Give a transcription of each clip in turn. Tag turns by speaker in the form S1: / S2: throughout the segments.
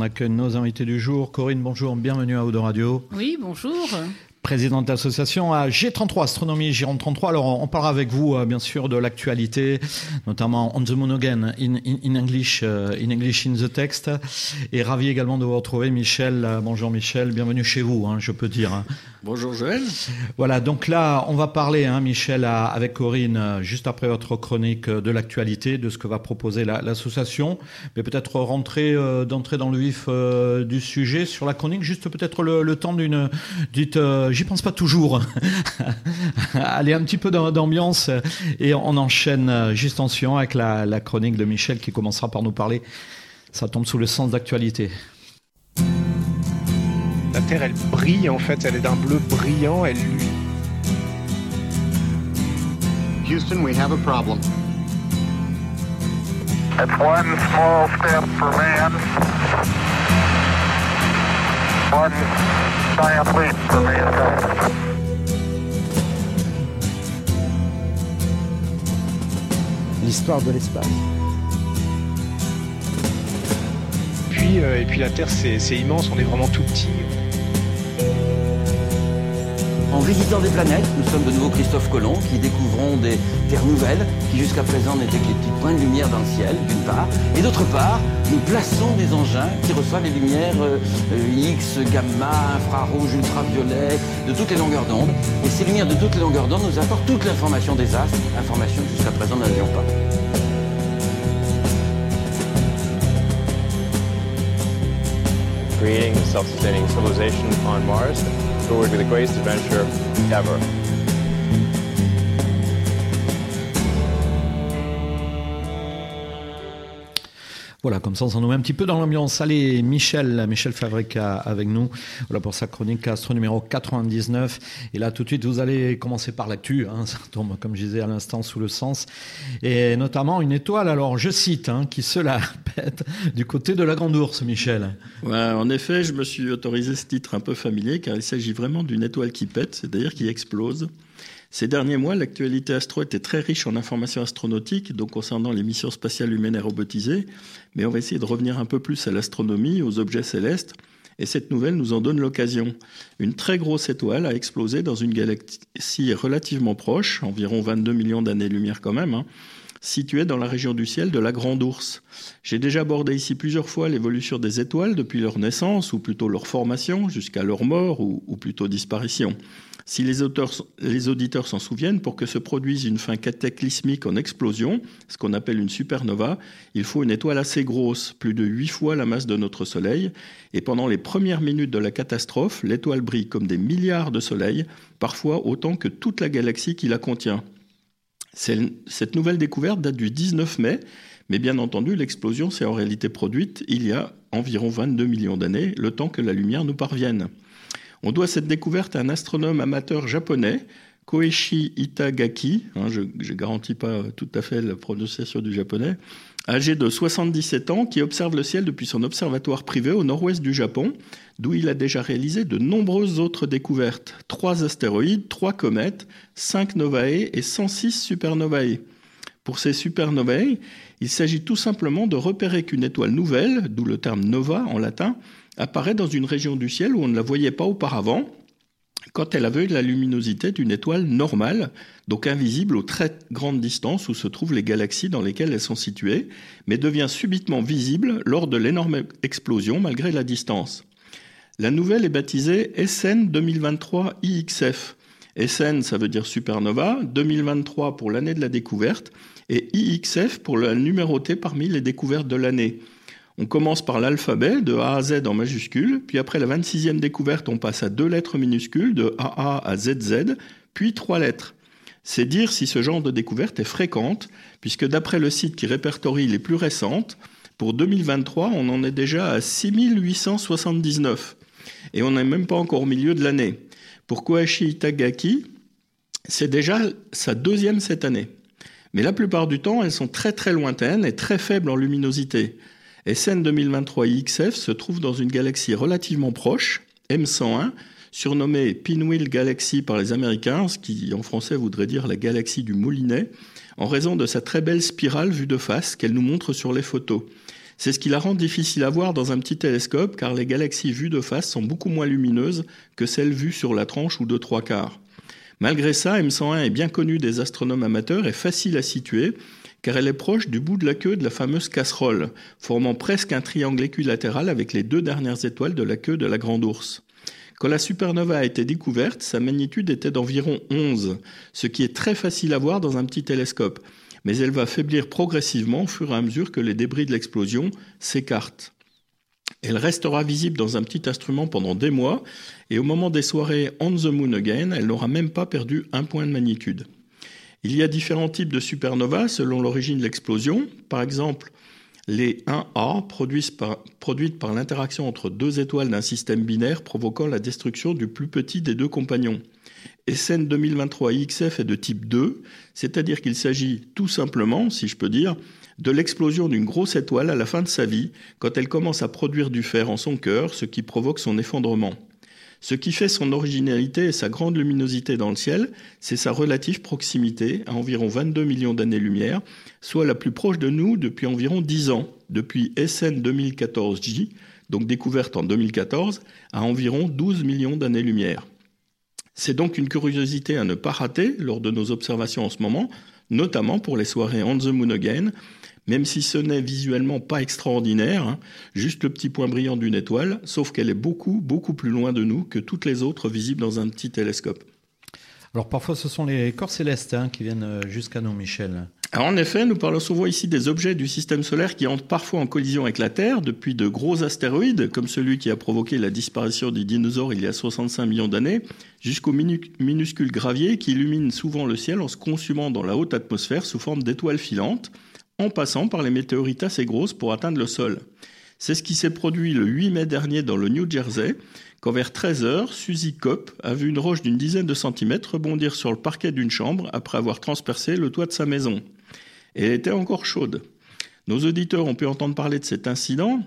S1: accueille nos invités du jour. Corinne, bonjour, bienvenue à Eau de Radio.
S2: Oui, bonjour.
S1: Présidente d'association à G33, Astronomie Gironde 33. Alors, on parlera avec vous, bien sûr, de l'actualité, notamment On the Moon Again, in English in the text. Et ravi également de vous retrouver, Michel. Bonjour Michel, bienvenue chez vous, je peux dire.
S3: Bonjour Joël.
S1: Voilà, donc là, on va parler, Michel, avec Corinne, juste après votre chronique de l'actualité, de ce que va proposer l'association. Mais peut-être d'entrer dans le vif du sujet sur la chronique, juste peut-être le temps d'une dite... J'y pense pas toujours. Allez, un petit peu d'ambiance et on enchaîne juste en suivant avec la chronique de Michel qui commencera par nous parler. Ça tombe sous le sens d'actualité.
S4: La Terre, elle brille en fait, elle est d'un bleu brillant, elle luit.
S5: Houston, we have a problem.
S6: It's one small step for man, one giant leap for mankind.
S7: L'histoire de l'espace.
S4: Et puis la Terre, c'est immense, on est vraiment tout petit.
S8: En visitant des planètes, nous sommes de nouveau Christophe Colomb qui découvrons des terres nouvelles qui jusqu'à présent n'étaient que les petits points de lumière dans le ciel, d'une part. Et d'autre part, nous plaçons des engins qui reçoivent les lumières X, gamma, infrarouge, ultraviolet, de toutes les longueurs d'onde. Et ces lumières de toutes les longueurs d'onde nous apportent toute l'information des astres, information que jusqu'à présent nous n'avions pas.
S9: Creating a self-sustaining civilization on Mars. It would be the greatest adventure ever.
S1: Voilà, comme ça, on nous met un petit peu dans l'ambiance. Allez, Michel Fabrica avec nous. Voilà pour sa chronique Astro numéro 99. Et là, tout de suite, vous allez commencer par l'actu. Ça tombe, comme je disais à l'instant, sous le sens. Et notamment une étoile, alors je cite, qui se la pète du côté de la Grande Ourse, Michel.
S3: Ouais, en effet, je me suis autorisé ce titre un peu familier car il s'agit vraiment d'une étoile qui pète, c'est-à-dire qui explose. Ces derniers mois, l'actualité astro était très riche en informations astronautiques, donc concernant les missions spatiales humaines et robotisées, mais on va essayer de revenir un peu plus à l'astronomie, aux objets célestes, et cette nouvelle nous en donne l'occasion. Une très grosse étoile a explosé dans une galaxie relativement proche, environ 22 millions d'années-lumière quand même, située dans la région du ciel de la Grande Ourse. J'ai déjà abordé ici plusieurs fois l'évolution des étoiles depuis leur naissance, ou plutôt leur formation, jusqu'à leur mort, ou plutôt disparition. Si les auditeurs s'en souviennent, pour que se produise une fin cataclysmique en explosion, ce qu'on appelle une supernova, il faut une étoile assez grosse, plus de 8 fois la masse de notre Soleil. Et pendant les premières minutes de la catastrophe, l'étoile brille comme des milliards de soleils, parfois autant que toute la galaxie qui la contient. Cette nouvelle découverte date du 19 mai, mais bien entendu, l'explosion s'est en réalité produite il y a environ 22 millions d'années, le temps que la lumière nous parvienne. On doit cette découverte à un astronome amateur japonais, Koichi Itagaki, je ne garantis pas tout à fait la prononciation du japonais, âgé de 77 ans, qui observe le ciel depuis son observatoire privé au nord-ouest du Japon, d'où il a déjà réalisé de nombreuses autres découvertes. 3 astéroïdes, 3 comètes, 5 novae et 106 supernovae. Pour ces supernovae, il s'agit tout simplement de repérer qu'une étoile nouvelle, d'où le terme nova en latin, apparaît dans une région du ciel où on ne la voyait pas auparavant, quand elle avait la luminosité d'une étoile normale, donc invisible aux très grandes distances où se trouvent les galaxies dans lesquelles elles sont situées, mais devient subitement visible lors de l'énorme explosion malgré la distance. La nouvelle est baptisée SN 2023 IXF. SN, ça veut dire supernova, 2023 pour l'année de la découverte, et IXF pour la numérotée parmi les découvertes de l'année. On commence par l'alphabet, de A à Z en majuscule, puis après la 26e découverte, on passe à 2 lettres minuscules, de AA à ZZ, puis 3 lettres. C'est dire si ce genre de découverte est fréquente, puisque d'après le site qui répertorie les plus récentes, pour 2023, on en est déjà à 6879. Et on n'est même pas encore au milieu de l'année. Pour Koichi Itagaki, c'est déjà sa 2e cette année. Mais la plupart du temps, elles sont très très lointaines et très faibles en luminosité. SN 2023 IXF se trouve dans une galaxie relativement proche, M101, surnommée Pinwheel Galaxy par les Américains, ce qui en français voudrait dire la galaxie du moulinet, en raison de sa très belle spirale vue de face qu'elle nous montre sur les photos. C'est ce qui la rend difficile à voir dans un petit télescope, car les galaxies vues de face sont beaucoup moins lumineuses que celles vues sur la tranche ou de 3/4. Malgré ça, M101 est bien connue des astronomes amateurs et facile à situer, car elle est proche du bout de la queue de la fameuse casserole, formant presque un triangle équilatéral avec les 2 dernières étoiles de la queue de la Grande Ourse. Quand la supernova a été découverte, sa magnitude était d'environ 11, ce qui est très facile à voir dans un petit télescope. Mais elle va faiblir progressivement au fur et à mesure que les débris de l'explosion s'écartent. Elle restera visible dans un petit instrument pendant des mois, et au moment des soirées On the Moon Again, elle n'aura même pas perdu 1 point de magnitude. Il y a différents types de supernovas selon l'origine de l'explosion. Par exemple, les 1A produites par l'interaction entre 2 étoiles d'un système binaire provoquant la destruction du plus petit des 2 compagnons. SN 2023 IXF est de type 2, c'est-à-dire qu'il s'agit tout simplement, si je peux dire, de l'explosion d'une grosse étoile à la fin de sa vie, quand elle commence à produire du fer en son cœur, ce qui provoque son effondrement. Ce qui fait son originalité et sa grande luminosité dans le ciel, c'est sa relative proximité à environ 22 millions d'années-lumière, soit la plus proche de nous depuis environ 10 ans, depuis SN 2014J, donc découverte en 2014, à environ 12 millions d'années-lumière. C'est donc une curiosité à ne pas rater lors de nos observations en ce moment, notamment pour les soirées On the Moon Again, même si ce n'est visuellement pas extraordinaire, juste le petit point brillant d'une étoile, sauf qu'elle est beaucoup, beaucoup plus loin de nous que toutes les autres visibles dans un petit télescope.
S1: Alors parfois ce sont les corps célestes qui viennent jusqu'à nous, Michel.
S3: Alors en effet, nous parlons souvent ici des objets du système solaire qui entrent parfois en collision avec la Terre, depuis de gros astéroïdes, comme celui qui a provoqué la disparition des dinosaures il y a 65 millions d'années, jusqu'aux minuscules graviers qui illuminent souvent le ciel en se consumant dans la haute atmosphère sous forme d'étoiles filantes, en passant par les météorites assez grosses pour atteindre le sol. C'est ce qui s'est produit le 8 mai dernier dans le New Jersey, quand vers 13h, Suzy Kopp a vu une roche d'une dizaine de centimètres rebondir sur le parquet d'une chambre après avoir transpercé le toit de sa maison. Et elle était encore chaude. Nos auditeurs ont pu entendre parler de cet incident,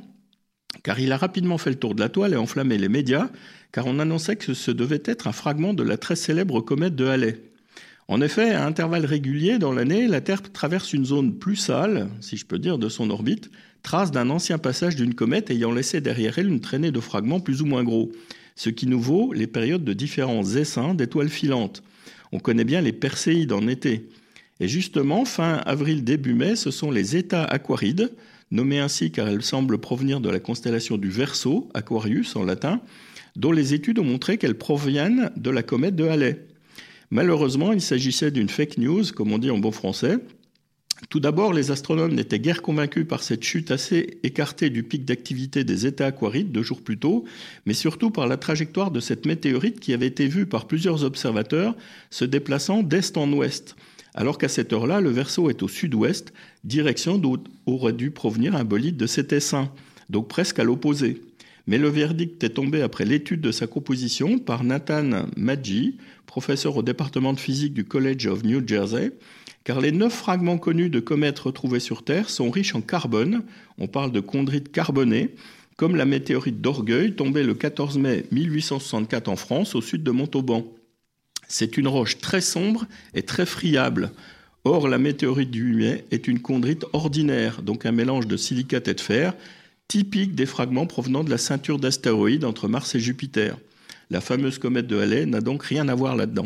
S3: car il a rapidement fait le tour de la toile et enflammé les médias, car on annonçait que ce devait être un fragment de la très célèbre comète de Halley. En effet, à intervalles réguliers dans l'année, la Terre traverse une zone plus sale, si je peux dire, de son orbite, trace d'un ancien passage d'une comète ayant laissé derrière elle une traînée de fragments plus ou moins gros, ce qui nous vaut les périodes de différents essaims d'étoiles filantes. On connaît bien les Perséides en été. Et justement, fin avril, début mai, ce sont les Eta Aquarides, nommées ainsi car elles semblent provenir de la constellation du Verseau, Aquarius en latin, dont les études ont montré qu'elles proviennent de la comète de Halley. Malheureusement, il s'agissait d'une fake news, comme on dit en bon français. Tout d'abord, les astronomes n'étaient guère convaincus par cette chute assez écartée du pic d'activité des Eta Aquarides 2 jours plus tôt, mais surtout par la trajectoire de cette météorite qui avait été vue par plusieurs observateurs se déplaçant d'est en ouest, alors qu'à cette heure-là, le Verseau est au sud-ouest, direction d'où aurait dû provenir un bolide de cet essaim, donc presque à l'opposé. Mais le verdict est tombé après l'étude de sa composition par Nathan Madji, professeur au département de physique du College of New Jersey, car les 9 fragments connus de comètes retrouvés sur Terre sont riches en carbone, on parle de chondrites carbonées, comme la météorite d'Orgueil tombée le 14 mai 1864 en France, au sud de Montauban. C'est une roche très sombre et très friable. Or, la météorite du 8 mai est une chondrite ordinaire, donc un mélange de silicate et de fer, typique des fragments provenant de la ceinture d'astéroïdes entre Mars et Jupiter. La fameuse comète de Halley n'a donc rien à voir là-dedans.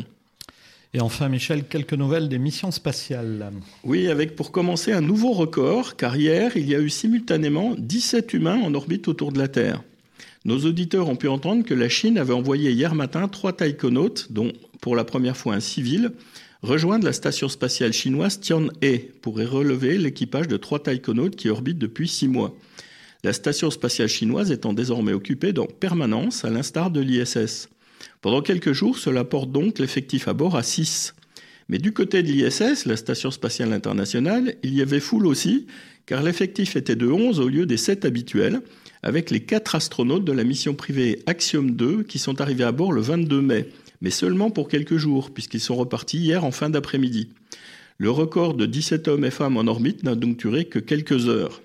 S1: Et enfin, Michel, quelques nouvelles des missions spatiales.
S3: Oui, avec pour commencer un nouveau record, car hier, il y a eu simultanément 17 humains en orbite autour de la Terre. Nos auditeurs ont pu entendre que la Chine avait envoyé hier matin 3 taïkonautes, dont pour la première fois un civil, rejoindre la station spatiale chinoise Tianhe pour y relever l'équipage de 3 taïkonautes qui orbitent depuis 6 mois. La station spatiale chinoise étant désormais occupée en permanence, à l'instar de l'ISS. Pendant quelques jours, cela porte donc l'effectif à bord à 6. Mais du côté de l'ISS, la Station spatiale internationale, il y avait foule aussi, car l'effectif était de 11 au lieu des 7 habituels, avec les 4 astronautes de la mission privée Axiom 2 qui sont arrivés à bord le 22 mai, mais seulement pour quelques jours, puisqu'ils sont repartis hier en fin d'après-midi. Le record de 17 hommes et femmes en orbite n'a donc duré que quelques heures.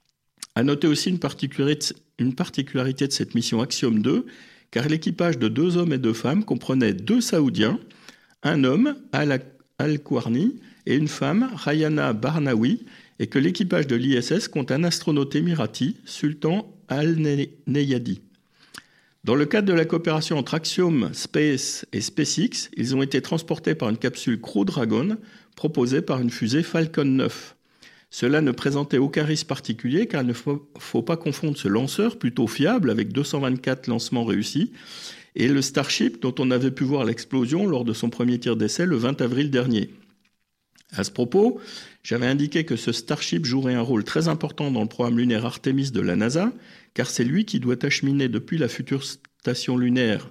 S3: À noter aussi une particularité de cette mission Axiom 2, car l'équipage de 2 hommes et 2 femmes comprenait 2 Saoudiens, un homme, Al-Kwarni, et une femme, Rayana Barnawi, et que l'équipage de l'ISS compte un astronaute émirati, Sultan Al-Neyadi. Dans le cadre de la coopération entre Axiom Space et SpaceX, ils ont été transportés par une capsule Crew Dragon proposée par une fusée Falcon 9. Cela ne présentait aucun risque particulier car il ne faut pas confondre ce lanceur plutôt fiable avec 224 lancements réussis et le Starship dont on avait pu voir l'explosion lors de son premier tir d'essai le 20 avril dernier. À ce propos, j'avais indiqué que ce Starship jouerait un rôle très important dans le programme lunaire Artemis de la NASA, car c'est lui qui doit acheminer depuis la future station lunaire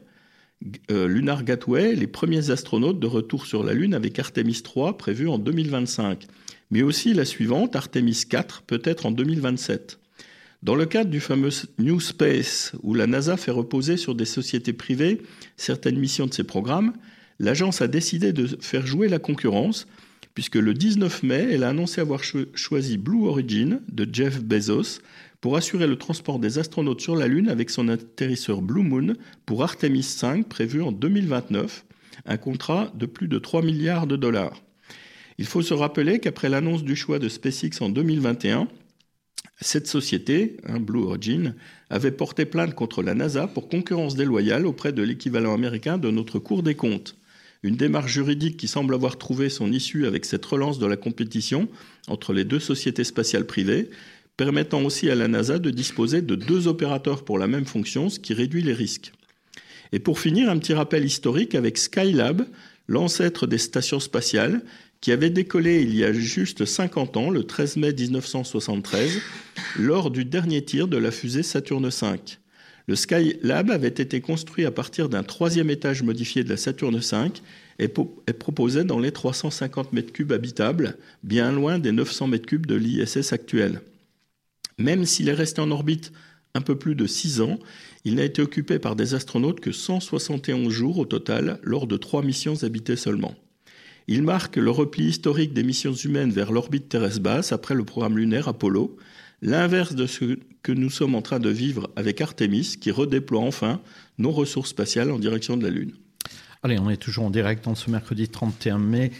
S3: Lunar Gateway les premiers astronautes de retour sur la Lune avec Artemis 3 prévu en 2025, mais aussi la suivante, Artemis 4, peut-être en 2027. Dans le cadre du fameux New Space, où la NASA fait reposer sur des sociétés privées certaines missions de ses programmes, l'agence a décidé de faire jouer la concurrence, puisque le 19 mai, elle a annoncé avoir choisi Blue Origin de Jeff Bezos pour assurer le transport des astronautes sur la Lune avec son atterrisseur Blue Moon pour Artemis 5 prévu en 2029, un contrat de plus de 3 milliards de dollars. Il faut se rappeler qu'après l'annonce du choix de SpaceX en 2021, cette société, Blue Origin, avait porté plainte contre la NASA pour concurrence déloyale auprès de l'équivalent américain de notre Cour des comptes. Une démarche juridique qui semble avoir trouvé son issue avec cette relance de la compétition entre les deux sociétés spatiales privées, permettant aussi à la NASA de disposer de 2 opérateurs pour la même fonction, ce qui réduit les risques. Et pour finir, un petit rappel historique avec Skylab, l'ancêtre des stations spatiales, qui avait décollé il y a juste 50 ans, le 13 mai 1973, lors du dernier tir de la fusée Saturne V. Le Skylab avait été construit à partir d'un 3e étage modifié de la Saturne V et proposait dans les 350 m3 habitables, bien loin des 900 m3 de l'ISS actuelle. Même s'il est resté en orbite un peu plus de 6 ans, il n'a été occupé par des astronautes que 171 jours au total, lors de 3 missions habitées seulement. Il marque le repli historique des missions humaines vers l'orbite terrestre basse après le programme lunaire Apollo, l'inverse de ce que nous sommes en train de vivre avec Artemis, qui redéploie enfin nos ressources spatiales en direction de la Lune.
S1: Allez, on est toujours en direct en ce mercredi 31 mai,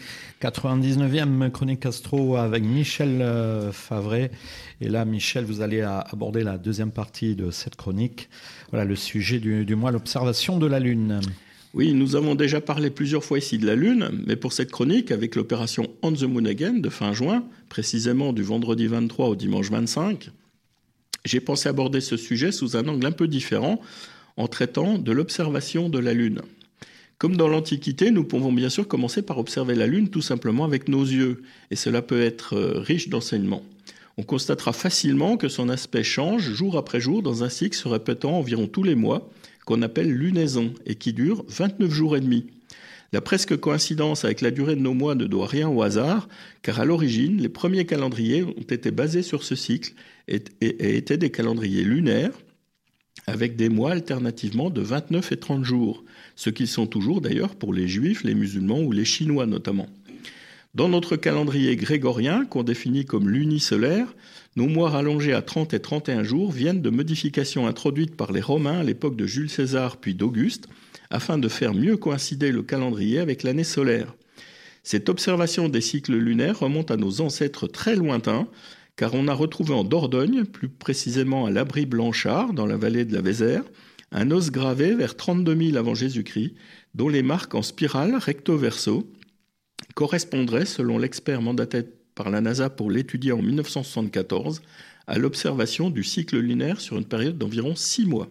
S1: 99e chronique astro avec Michel Favret. Et là, Michel, vous allez aborder la deuxième partie de cette chronique. Voilà le sujet du mois, l'observation de la Lune.
S3: Oui, nous avons déjà parlé plusieurs fois ici de la Lune, mais pour cette chronique, avec l'opération On the Moon Again de fin juin, précisément du vendredi 23 au dimanche 25, j'ai pensé aborder ce sujet sous un angle un peu différent en traitant de l'observation de la Lune. Comme dans l'Antiquité, nous pouvons bien sûr commencer par observer la Lune tout simplement avec nos yeux, et cela peut être riche d'enseignements. On constatera facilement que son aspect change jour après jour dans un cycle se répétant environ tous les mois, qu'on appelle lunaison, et qui dure 29 jours et demi. La presque coïncidence avec la durée de nos mois ne doit rien au hasard, car à l'origine, les premiers calendriers ont été basés sur ce cycle et étaient des calendriers lunaires, avec des mois alternativement de 29 et 30 jours, ce qu'ils sont toujours d'ailleurs pour les juifs, les musulmans ou les chinois notamment. Dans notre calendrier grégorien, qu'on définit comme lunisolaire, nos mois rallongés à 30 et 31 jours viennent de modifications introduites par les Romains à l'époque de Jules César puis d'Auguste, afin de faire mieux coïncider le calendrier avec l'année solaire. Cette observation des cycles lunaires remonte à nos ancêtres très lointains, car on a retrouvé en Dordogne, plus précisément à l'Abri Blanchard, dans la vallée de la Vézère, un os gravé vers 32 000 avant Jésus-Christ, dont les marques en spirale recto-verso correspondraient, selon l'expert mandaté par la NASA pour l'étudier en 1974, à l'observation du cycle lunaire sur une période d'environ 6 mois.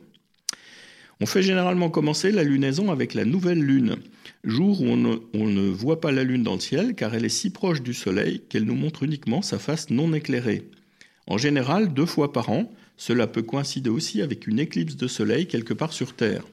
S3: On fait généralement commencer la lunaison avec la nouvelle lune, jour où on ne voit pas la lune dans le ciel car elle est si proche du soleil qu'elle nous montre uniquement sa face non éclairée. En général, 2 fois par an, cela peut coïncider aussi avec une éclipse de soleil quelque part sur Terre.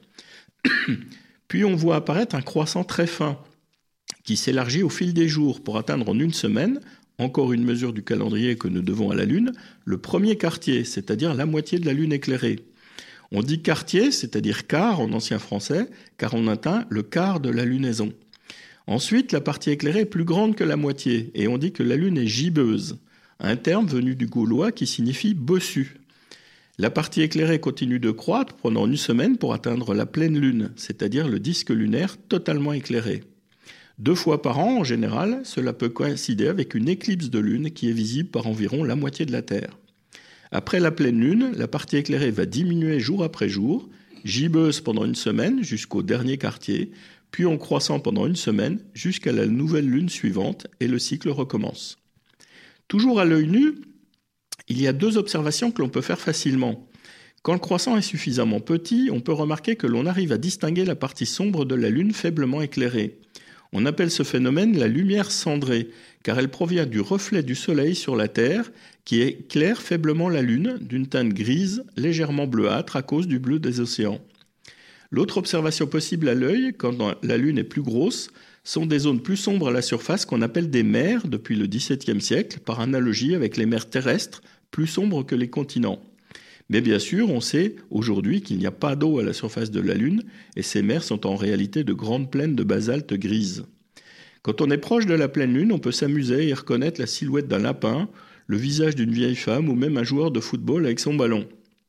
S3: Puis on voit apparaître un croissant très fin qui s'élargit au fil des jours pour atteindre en une semaine, encore une mesure du calendrier que nous devons à la Lune, le premier quartier, c'est-à-dire la moitié de la Lune éclairée. On dit quartier, c'est-à-dire quart en ancien français, car on atteint le quart de la lunaison. Ensuite, la partie éclairée est plus grande que la moitié, et on dit que la Lune est gibbeuse, un terme venu du gaulois qui signifie bossu. La partie éclairée continue de croître, prenant une semaine pour atteindre la pleine Lune, c'est-à-dire le disque lunaire totalement éclairé. 2 fois par an, en général, cela peut coïncider avec une éclipse de lune qui est visible par environ la moitié de la Terre. Après la pleine lune, la partie éclairée va diminuer jour après jour, gibbeuse pendant une semaine jusqu'au dernier quartier, puis en croissant pendant une semaine jusqu'à la nouvelle lune suivante, et le cycle recommence. Toujours à l'œil nu, il y a 2 observations que l'on peut faire facilement. Quand le croissant est suffisamment petit, on peut remarquer que l'on arrive à distinguer la partie sombre de la lune faiblement éclairée. On appelle ce phénomène la lumière cendrée, car elle provient du reflet du soleil sur la Terre qui éclaire faiblement la lune d'une teinte grise légèrement bleuâtre à cause du bleu des océans. L'autre observation possible à l'œil, quand la lune est plus grosse, sont des zones plus sombres à la surface qu'on appelle des mers depuis le XVIIe siècle, par analogie avec les mers terrestres plus sombres que les continents. Mais bien sûr, on sait aujourd'hui qu'il n'y a pas d'eau à la surface de la Lune, et ces mers sont en réalité de grandes plaines de basalte grise. Quand on est proche de la pleine Lune, on peut s'amuser et reconnaître la silhouette d'un lapin, le visage d'une vieille femme ou même un joueur de football avec son ballon.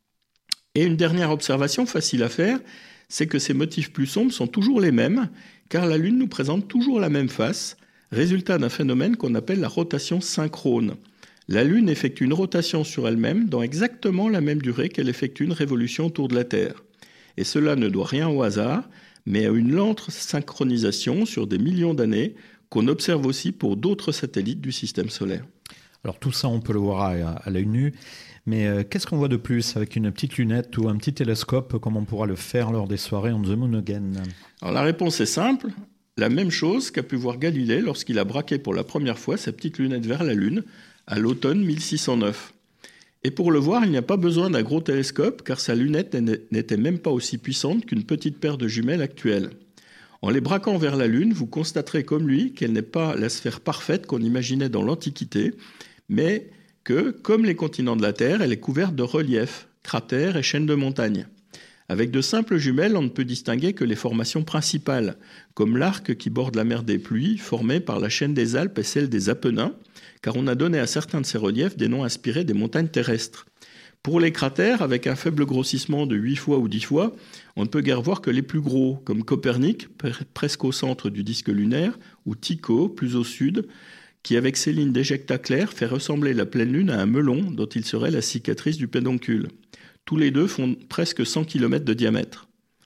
S3: Et une dernière observation facile à faire, c'est que ces motifs plus sombres sont toujours les mêmes, car la Lune nous présente toujours la même face, résultat d'un phénomène qu'on appelle la rotation synchrone. La Lune effectue une rotation sur elle-même dans exactement la même durée qu'elle effectue une révolution autour de la Terre. Et cela ne doit rien au hasard, mais à une lente synchronisation sur des millions d'années qu'on observe aussi pour d'autres satellites du système solaire.
S1: Alors tout ça, on peut le voir à l'œil nu, mais qu'est-ce qu'on voit de plus avec une petite lunette ou un petit télescope comme on pourra le faire lors des soirées on the moon again?
S3: Alors la réponse est simple, la même chose qu'a pu voir Galilée lorsqu'il a braqué pour la première fois sa petite lunette vers la Lune, à l'automne 1609. Et pour le voir, il n'y a pas besoin d'un gros télescope, car sa lunette n'était même pas aussi puissante qu'une petite paire de jumelles actuelles. En les braquant vers la Lune, vous constaterez comme lui qu'elle n'est pas la sphère parfaite qu'on imaginait dans l'Antiquité, mais que, comme les continents de la Terre, elle est couverte de reliefs, cratères et chaînes de montagnes. Avec de simples jumelles, on ne peut distinguer que les formations principales, comme l'arc qui borde la mer des Pluies, formé par la chaîne des Alpes et celle des Apennins, car on a donné à certains de ces reliefs des noms inspirés des montagnes terrestres. Pour les cratères, avec un faible grossissement de 8 fois ou 10 fois, on ne peut guère voir que les plus gros, comme Copernic, presque au centre du disque lunaire, ou Tycho, plus au sud, qui avec ses lignes d'éjecta clairs fait ressembler la pleine lune à un melon dont il serait la cicatrice du pédoncule. Tous les deux font presque 100 km de diamètre.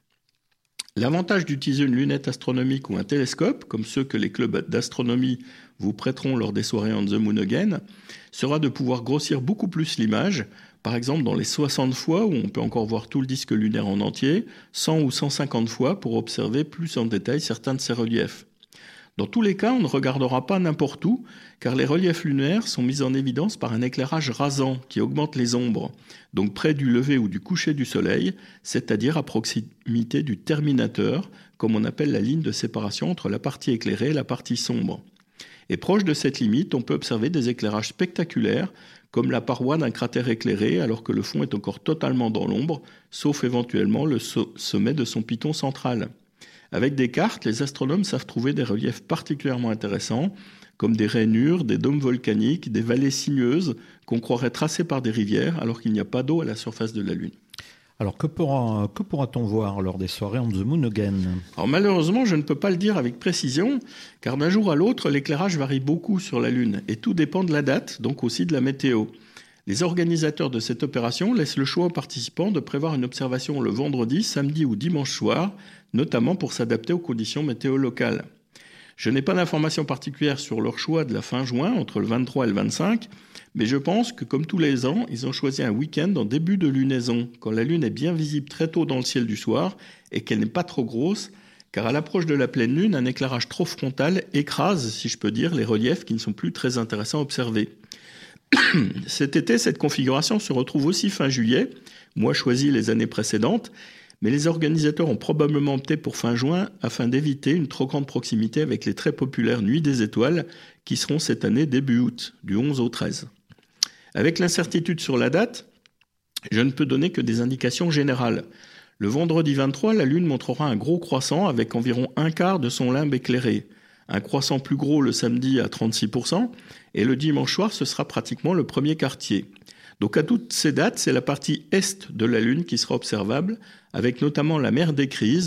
S3: L'avantage d'utiliser une lunette astronomique ou un télescope, comme ceux que les clubs d'astronomie vous prêteront lors des soirées on the moon again, sera de pouvoir grossir beaucoup plus l'image, par exemple dans les 60 fois où on peut encore voir tout le disque lunaire en entier, 100 ou 150 fois pour observer plus en détail certains de ces reliefs. Dans tous les cas, on ne regardera pas n'importe où, car les reliefs lunaires sont mis en évidence par un éclairage rasant qui augmente les ombres, donc près du lever ou du coucher du soleil, c'est-à-dire à proximité du terminateur, comme on appelle la ligne de séparation entre la partie éclairée et la partie sombre. Et proche de cette limite, on peut observer des éclairages spectaculaires, comme la paroi d'un cratère éclairé alors que le fond est encore totalement dans l'ombre, sauf éventuellement le sommet de son piton central. Avec des cartes, les astronomes savent trouver des reliefs particulièrement intéressants, comme des rainures, des dômes volcaniques, des vallées sinueuses qu'on croirait tracées par des rivières alors qu'il n'y a pas d'eau à la surface de la Lune.
S1: Alors que pourra-t-on voir lors des soirées on the moon again?
S3: Alors malheureusement, je ne peux pas le dire avec précision, car d'un jour à l'autre, l'éclairage varie beaucoup sur la Lune et tout dépend de la date, donc aussi de la météo. Les organisateurs de cette opération laissent le choix aux participants de prévoir une observation le vendredi, samedi ou dimanche soir, notamment pour s'adapter aux conditions météo locales. Je n'ai pas d'informations particulières sur leur choix de la fin juin, entre le 23 et le 25, mais je pense que comme tous les ans, ils ont choisi un week-end en début de lunaison, quand la Lune est bien visible très tôt dans le ciel du soir et qu'elle n'est pas trop grosse, car à l'approche de la pleine Lune, un éclairage trop frontal écrase, si je peux dire, les reliefs qui ne sont plus très intéressants à observer. Cet été, cette configuration se retrouve aussi fin juillet, mois choisi les années précédentes, mais les organisateurs ont probablement opté pour fin juin afin d'éviter une trop grande proximité avec les très populaires Nuits des Étoiles qui seront cette année début août, du 11 au 13. Avec l'incertitude sur la date, je ne peux donner que des indications générales. Le vendredi 23, la Lune montrera un gros croissant avec environ un quart de son limbe éclairé. Un croissant plus gros le samedi à 36%, et le dimanche soir, ce sera pratiquement le premier quartier. Donc à toutes ces dates, c'est la partie est de la Lune qui sera observable, avec notamment la mer des Crises,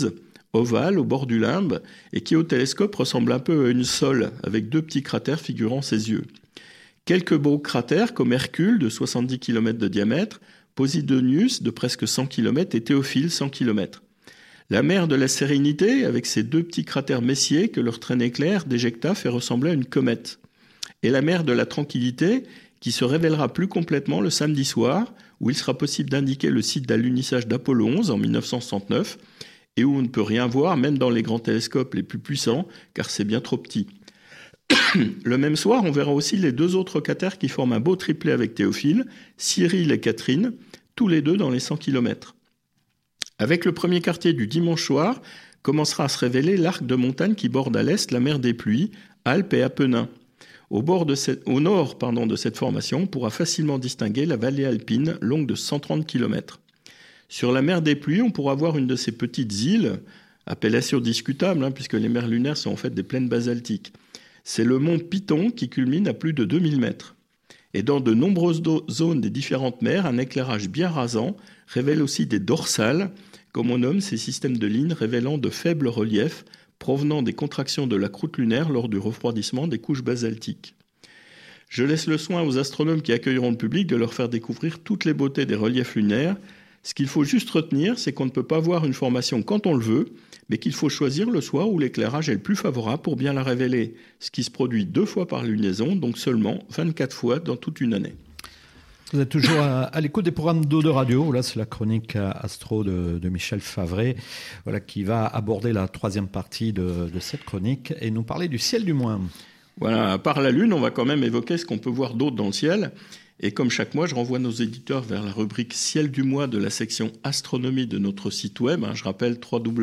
S3: ovale au bord du limbe et qui au télescope ressemble un peu à une sole avec 2 petits cratères figurant ses yeux. Quelques beaux cratères comme Hercule de 70 km de diamètre, Posidonius de presque 100 km et Théophile 100 km. La mer de la Sérénité, avec ses 2 petits cratères Messier que leur traînée claire déjecta fait ressembler à une comète. Et la mer de la Tranquillité, qui se révélera plus complètement le samedi soir, où il sera possible d'indiquer le site d'alunissage d'Apollo 11 en 1969, et où on ne peut rien voir, même dans les grands télescopes les plus puissants, car c'est bien trop petit. Le même soir, on verra aussi les 2 autres cratères qui forment un beau triplet avec Théophile, Cyril et Catherine, tous les 2 dans les 100 km. Avec le premier quartier du dimanche soir, commencera à se révéler l'arc de montagne qui borde à l'est la mer des Pluies, Alpes et Apennins. Au nord de cette formation, on pourra facilement distinguer la vallée alpine longue de 130 km. Sur la mer des Pluies, on pourra voir une de ces petites îles, appellation discutable, puisque les mers lunaires sont en fait des plaines basaltiques. C'est le mont Piton qui culmine à plus de 2000 mètres. Et dans de nombreuses zones des différentes mers, un éclairage bien rasant révèle aussi des dorsales, comme on nomme ces systèmes de lignes révélant de faibles reliefs provenant des contractions de la croûte lunaire lors du refroidissement des couches basaltiques. Je laisse le soin aux astronomes qui accueilleront le public de leur faire découvrir toutes les beautés des reliefs lunaires. Ce qu'il faut juste retenir, c'est qu'on ne peut pas voir une formation quand on le veut, mais qu'il faut choisir le soir où l'éclairage est le plus favorable pour bien la révéler, ce qui se produit 2 fois par lunaison, donc seulement 24 fois dans toute une année.
S1: Vous êtes toujours à l'écoute des programmes d'Eau de Radio. Là, c'est la chronique astro de Michel Favret, voilà, qui va aborder la 3e partie de cette chronique et nous parler du ciel du mois.
S3: Voilà, à part la Lune, on va quand même évoquer ce qu'on peut voir d'autre dans le ciel. Et comme chaque mois, je renvoie nos éditeurs vers la rubrique Ciel du mois de la section astronomie de notre site web. Je rappelle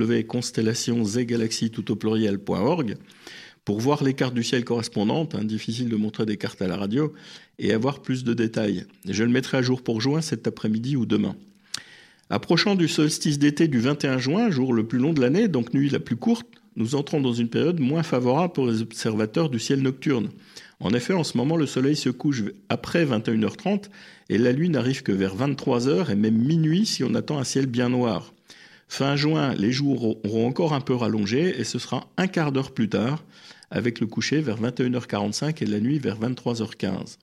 S3: www.constellations-et-galaxies-tout-au-pluriel.org pour voir les cartes du ciel correspondantes. Difficile de montrer des cartes à la radio et avoir plus de détails. Je le mettrai à jour pour juin cet après-midi ou demain. Approchant du solstice d'été du 21 juin, jour le plus long de l'année, donc nuit la plus courte, nous entrons dans une période moins favorable pour les observateurs du ciel nocturne. En effet, en ce moment, le soleil se couche après 21h30 et la lune n'arrive que vers 23h et même minuit si on attend un ciel bien noir. Fin juin, les jours auront encore un peu rallongé et ce sera un quart d'heure plus tard avec le coucher vers 21h45 et la nuit vers 23h15.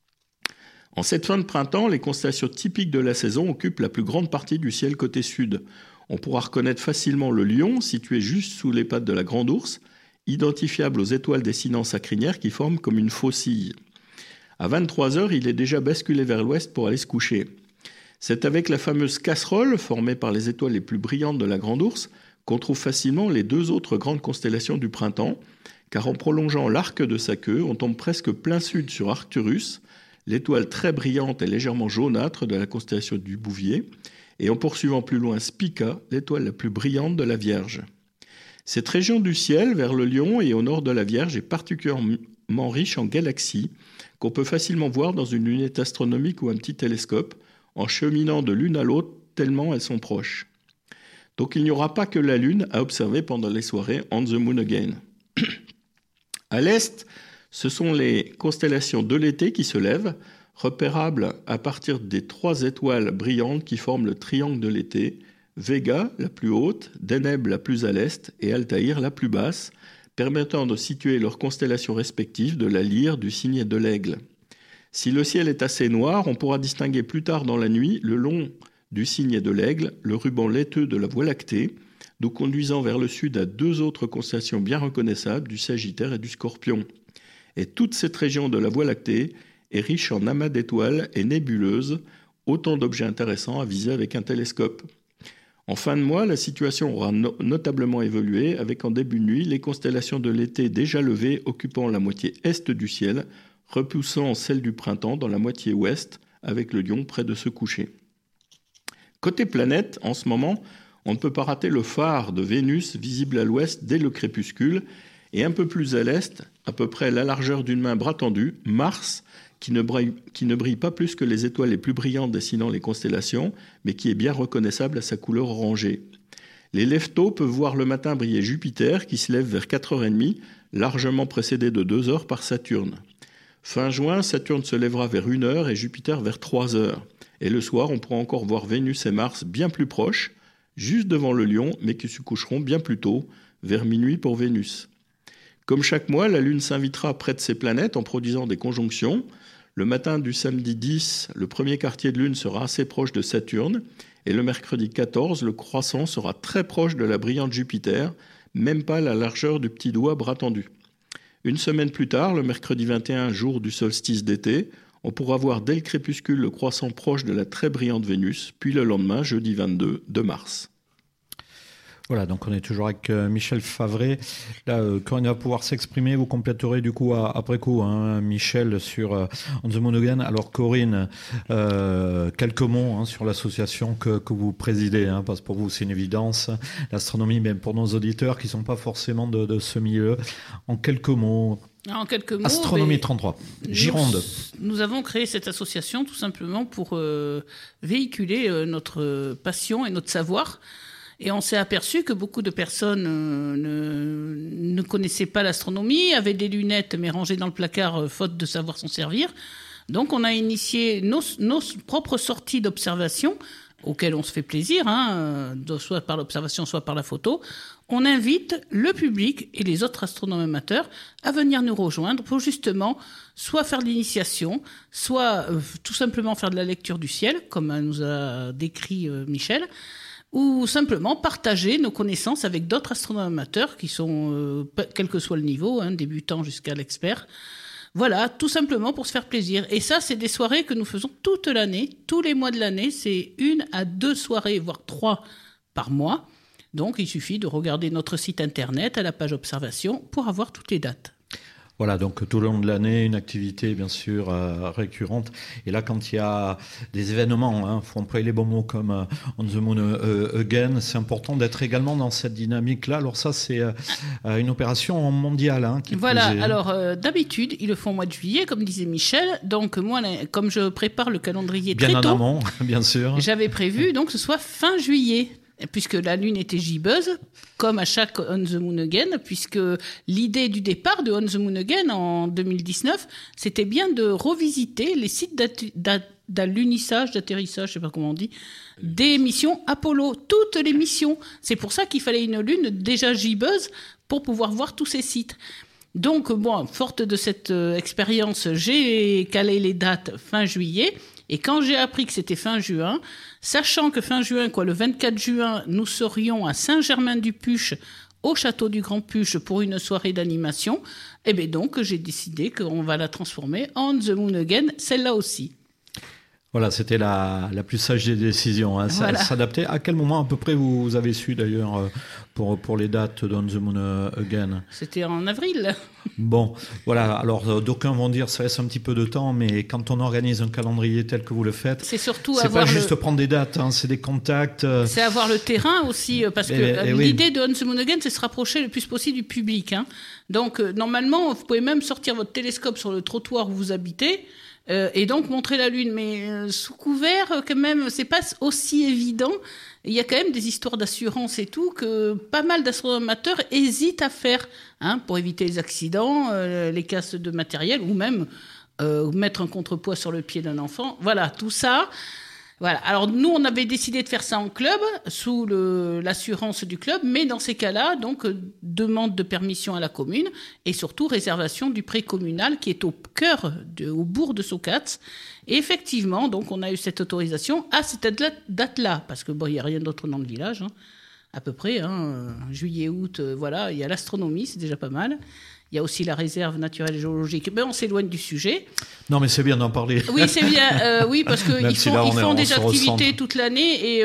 S3: En cette fin de printemps, les constellations typiques de la saison occupent la plus grande partie du ciel côté sud. On pourra reconnaître facilement le Lion, situé juste sous les pattes de la Grande Ourse, identifiable aux étoiles dessinant sa crinière qui forment comme une faucille. À 23h, il est déjà basculé vers l'ouest pour aller se coucher. C'est avec la fameuse casserole, formée par les étoiles les plus brillantes de la Grande Ourse, qu'on trouve facilement les 2 autres grandes constellations du printemps, car en prolongeant l'arc de sa queue, on tombe presque plein sud sur Arcturus, l'étoile très brillante et légèrement jaunâtre de la constellation du Bouvier, et en poursuivant plus loin Spica, l'étoile la plus brillante de la Vierge. Cette région du ciel, vers le Lion et au nord de la Vierge, est particulièrement riche en galaxies qu'on peut facilement voir dans une lunette astronomique ou un petit télescope, en cheminant de l'une à l'autre tellement elles sont proches. Donc il n'y aura pas que la Lune à observer pendant les soirées On the Moon Again. À l'est, ce sont les constellations de l'été qui se lèvent, repérables à partir des 3 étoiles brillantes qui forment le triangle de l'été, Vega, la plus haute, Deneb, la plus à l'est, et Altaïr, la plus basse, permettant de situer leurs constellations respectives de la Lyre, du Cygne et de l'Aigle. Si le ciel est assez noir, on pourra distinguer plus tard dans la nuit, le long du Cygne et de l'Aigle, le ruban laiteux de la Voie lactée, nous conduisant vers le sud à 2 autres constellations bien reconnaissables, du Sagittaire et du Scorpion. Et toute cette région de la Voie lactée est riche en amas d'étoiles et nébuleuses, autant d'objets intéressants à viser avec un télescope. En fin de mois, la situation aura notablement évolué, avec en début de nuit les constellations de l'été déjà levées occupant la moitié est du ciel, repoussant celle du printemps dans la moitié ouest, avec le Lion près de se coucher. Côté planète, en ce moment, on ne peut pas rater le phare de Vénus, visible à l'ouest dès le crépuscule, et un peu plus à l'est, à peu près la largeur d'une main bras tendu, Mars, qui ne brille pas plus que les étoiles les plus brillantes dessinant les constellations, mais qui est bien reconnaissable à sa couleur orangée. Les lève-tôt peuvent voir le matin briller Jupiter, qui se lève vers 4h30, largement précédé de 2h par Saturne. Fin juin, Saturne se lèvera vers 1h et Jupiter vers 3h. Et le soir, on pourra encore voir Vénus et Mars bien plus proches, juste devant le Lion, mais qui se coucheront bien plus tôt, vers minuit pour Vénus. Comme chaque mois, la Lune s'invitera près de ses planètes en produisant des conjonctions. Le matin du samedi 10, le premier quartier de Lune sera assez proche de Saturne, et le mercredi 14, le croissant sera très proche de la brillante Jupiter, même pas la largeur du petit doigt bras tendu. Une semaine plus tard, le mercredi 21, jour du solstice d'été, on pourra voir dès le crépuscule le croissant proche de la très brillante Vénus, puis le lendemain, jeudi 22 de mars.
S1: Voilà, donc on est toujours avec Michel Favret. Là, quand il va pouvoir s'exprimer, vous compléterez du coup après coup, hein, Michel, sur On the Moon Again. Alors Corinne, quelques mots sur l'association que vous présidez, hein, parce que pour vous c'est une évidence. L'astronomie, même pour nos auditeurs qui ne sont pas forcément de ce milieu. En quelques mots. Astronomie 33, Gironde.
S2: Nous avons créé cette association tout simplement pour véhiculer notre passion et notre savoir. Et on s'est aperçu que beaucoup de personnes ne connaissaient pas l'astronomie, avaient des lunettes mais rangées dans le placard faute de savoir s'en servir. Donc on a initié nos propres sorties d'observation, auxquelles on se fait plaisir, soit par l'observation, soit par la photo. On invite le public et les autres astronomes amateurs à venir nous rejoindre pour justement soit faire de l'initiation, soit tout simplement faire de la lecture du ciel, comme nous a décrit Michel, ou simplement partager nos connaissances avec d'autres astronomes amateurs qui sont, quel que soit le niveau, débutants jusqu'à l'expert. Voilà, tout simplement pour se faire plaisir. Et ça, c'est des soirées que nous faisons toute l'année, tous les mois de l'année. C'est 1 à 2 soirées, voire 3 par mois. Donc, il suffit de regarder notre site internet à la page observation pour avoir toutes les dates.
S1: Voilà, donc tout le long de l'année, une activité bien sûr récurrente. Et là, quand il y a des événements, faut employer les bons mots comme On the Moon Again, c'est important d'être également dans cette dynamique-là. Alors ça, c'est une opération mondiale.
S2: Voilà, alors d'habitude, ils le font au mois de juillet, comme disait Michel. Donc moi, comme je prépare le calendrier très tôt,
S1: bien en amont, bien sûr.
S2: J'avais prévu donc ce soit fin juillet. Puisque la Lune était gibbeuse, comme à chaque On the Moon Again, puisque l'idée du départ de On the Moon Again en 2019, c'était bien de revisiter les sites d'alunissage, d'atterrissage, je sais pas comment on dit, des missions Apollo, toutes les missions. C'est pour ça qu'il fallait une Lune déjà gibbeuse pour pouvoir voir tous ces sites. Donc, forte de cette expérience, j'ai calé les dates fin juillet. Et quand j'ai appris que c'était fin juin, sachant que fin juin, le 24 juin, nous serions à Saint-Germain-du-Puche, au château du Grand Puche, pour une soirée d'animation, donc j'ai décidé qu'on va la transformer en On the Moon Again, celle-là aussi.
S1: Voilà, c'était la plus sage des décisions, voilà. S'adapter. À quel moment à peu près vous avez su d'ailleurs pour les dates d'On the Moon Again?
S2: C'était en avril.
S1: Bon, voilà. Alors d'aucuns vont dire ça laisse un petit peu de temps, mais quand on organise un calendrier tel que vous le faites,
S2: c'est surtout
S1: c'est pas juste prendre des dates, c'est des contacts.
S2: C'est avoir le terrain aussi, parce que l'idée de On the Moon Again, c'est se rapprocher le plus possible du public. Donc normalement, vous pouvez même sortir votre télescope sur le trottoir où vous habitez. Et donc montrer la Lune, mais sous couvert, quand même, c'est pas aussi évident. Il y a quand même des histoires d'assurance et tout que pas mal d'astronomes amateurs hésitent à faire, pour éviter les accidents, les casses de matériel, ou même mettre un contrepoids sur le pied d'un enfant. Voilà, tout ça. Voilà. Alors nous, on avait décidé de faire ça en club, sous l'assurance du club, mais dans ces cas-là, donc demande de permission à la commune et surtout réservation du pré communal qui est au cœur, au bourg de Saucats. Et effectivement, donc on a eu cette autorisation à cette date-là, parce que il y a rien d'autre dans le village, à peu près, juillet, août, voilà, il y a l'astronomie, c'est déjà pas mal. Il y a aussi la réserve naturelle et géologique. Mais on s'éloigne du sujet.
S1: Non, mais c'est bien d'en parler.
S2: Oui, c'est bien. Oui, parce qu'ils font des activités toute l'année et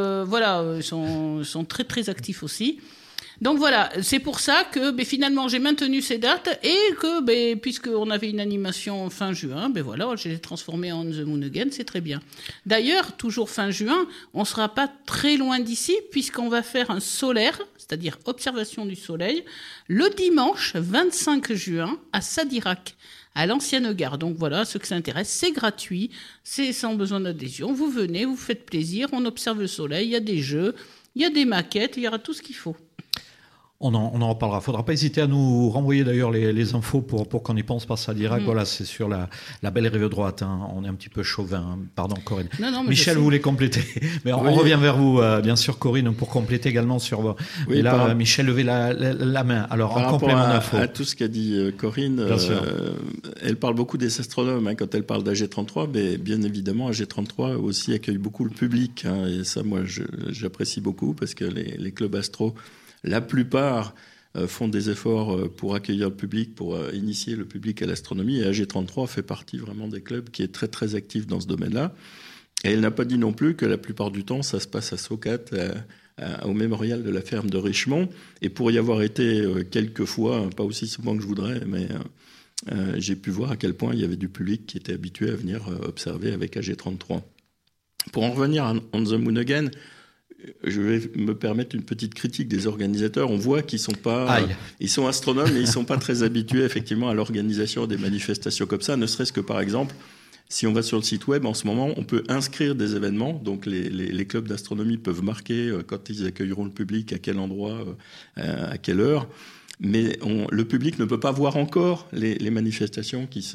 S2: ils sont très, très actifs aussi. Donc voilà, c'est pour ça que finalement j'ai maintenu ces dates et que puisqu'on avait une animation fin juin, je l'ai transformé en On the Moon Again, c'est très bien. D'ailleurs, toujours fin juin, on ne sera pas très loin d'ici puisqu'on va faire un solaire, c'est-à-dire observation du soleil, le dimanche 25 juin à Sadirac, à l'ancienne gare. Donc voilà, ceux que ça intéresse, c'est gratuit, c'est sans besoin d'adhésion. Vous venez, vous faites plaisir, on observe le soleil, il y a des jeux, il y a des maquettes, il y aura tout ce qu'il faut.
S1: On en reparlera. Faudra pas hésiter à nous renvoyer d'ailleurs les infos pour qu'on y pense, pas ça direct. Voilà, c'est sur la belle rive droite. Hein. On est un petit peu chauvin. Hein. Pardon, Corinne.
S2: Non,
S1: Michel, vous voulez compléter? Mais on revient vers vous, bien sûr, Corinne, pour compléter également sur. Et là, Michel levait la main. Alors, en complément d'infos.
S3: À tout ce qu'a dit Corinne, elle parle beaucoup des astronomes quand elle parle d'AG33, mais bien évidemment, AG33 aussi accueille beaucoup le public. Hein, et ça, moi, j'apprécie beaucoup parce que les clubs astro, la plupart font des efforts pour accueillir le public, pour initier le public à l'astronomie. Et AG33 fait partie vraiment des clubs qui est très, très actif dans ce domaine-là. Et elle n'a pas dit non plus que la plupart du temps, ça se passe à Socat, au mémorial de la ferme de Richemont. Et pour y avoir été quelques fois, pas aussi souvent que je voudrais, mais j'ai pu voir à quel point il y avait du public qui était habitué à venir observer avec AG33. Pour en revenir à On the Moon Again, je vais me permettre une petite critique des organisateurs. On voit qu'ils sont pas, ils sont astronomes, mais ils sont pas très habitués effectivement à l'organisation des manifestations comme ça. Ne serait-ce que par exemple, si on va sur le site web en ce moment, on peut inscrire des événements. Donc les clubs d'astronomie peuvent marquer quand ils accueilleront le public, à quel endroit, à quelle heure. Mais le public ne peut pas voir encore les manifestations qui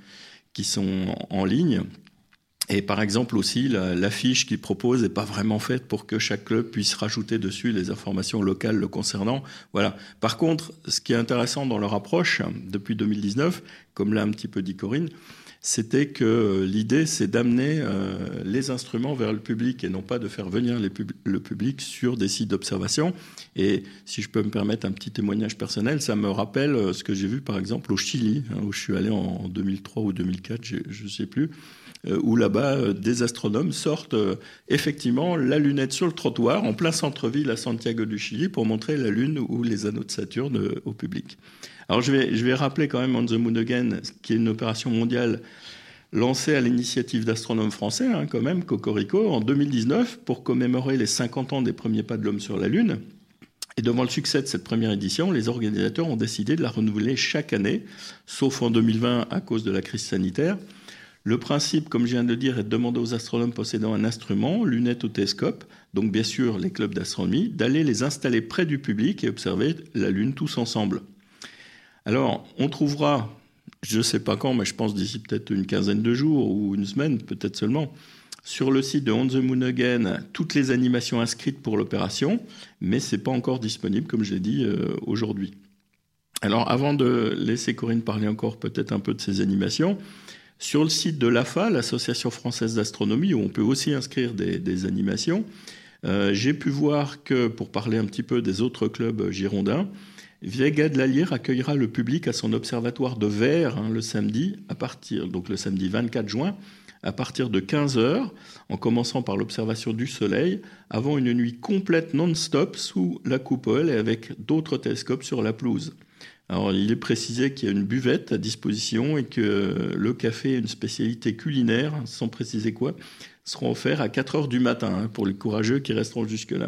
S3: sont en ligne. Et par exemple aussi, l'affiche qu'ils proposent n'est pas vraiment faite pour que chaque club puisse rajouter dessus les informations locales le concernant. Voilà. Par contre, ce qui est intéressant dans leur approche depuis 2019, comme l'a un petit peu dit Corinne, c'était que l'idée, c'est d'amener les instruments vers le public et non pas de faire venir le public sur des sites d'observation. Et si je peux me permettre un petit témoignage personnel, ça me rappelle ce que j'ai vu par exemple au Chili, où je suis allé en 2003 ou 2004, je ne sais plus, où là-bas, des astronomes sortent effectivement la lunette sur le trottoir en plein centre-ville à Santiago du Chili pour montrer la Lune ou les anneaux de Saturne au public. Alors je vais rappeler quand même On the Moon Again, qui est une opération mondiale lancée à l'initiative d'astronomes français, quand même, Cocorico, en 2019 pour commémorer les 50 ans des premiers pas de l'homme sur la Lune. Et devant le succès de cette première édition, les organisateurs ont décidé de la renouveler chaque année, sauf en 2020 à cause de la crise sanitaire. Le principe, comme je viens de le dire, est de demander aux astronomes possédant un instrument, lunettes ou télescope, donc bien sûr les clubs d'astronomie, d'aller les installer près du public et observer la Lune tous ensemble. Alors, on trouvera, je ne sais pas quand, mais je pense d'ici peut-être une quinzaine de jours ou une semaine, peut-être seulement, sur le site de On the Moon Again, toutes les animations inscrites pour l'opération, mais ce n'est pas encore disponible, comme je l'ai dit, aujourd'hui. Alors, avant de laisser Corinne parler encore peut-être un peu de ces animations, sur le site de l'AFA, l'Association française d'astronomie, où on peut aussi inscrire des animations, j'ai pu voir que, pour parler un petit peu des autres clubs girondins, Vega de l'Allier accueillera le public à son observatoire de Vert le samedi, donc le samedi 24 juin, à partir de 15h, en commençant par l'observation du Soleil, avant une nuit complète non-stop sous la coupole et avec d'autres télescopes sur la pelouse. Alors, il est précisé qu'il y a une buvette à disposition et que le café et une spécialité culinaire, sans préciser quoi, seront offerts à 4h du matin pour les courageux qui resteront jusque-là.